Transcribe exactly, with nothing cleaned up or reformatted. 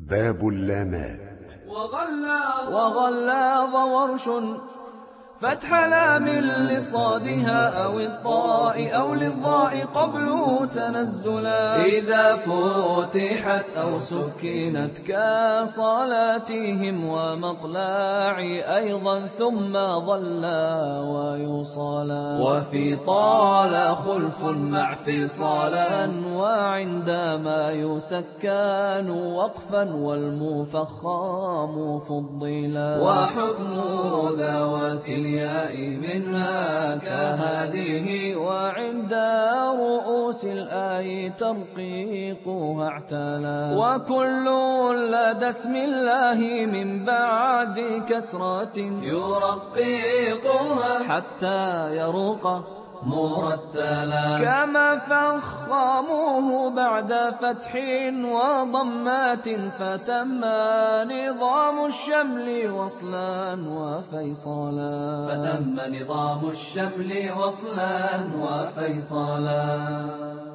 باب اللامات. وغلاظ ورش فتح لام لصادها أو الطاء أو للضاء قبله تنزلا، إذا فتحت أو سكنت كصلاتهم ومطلع أيضا ثم ظلا ويصلا. وفي طال خلف مع فصالا وعندما يسكن وقفا والمفخم فضلا. وحكم ذوات الياء منها كهذه وعند رؤوس الآي ترقيقها اعتلى. وكل لدى اسم الله من بعد كسرة يرققها حتى يروق مرتلا، كما فخموه بعد فتح وضمات فتم نظام الشمل وصلا وفيصلا. فتم نظام الشمل وصلا وفيصلا.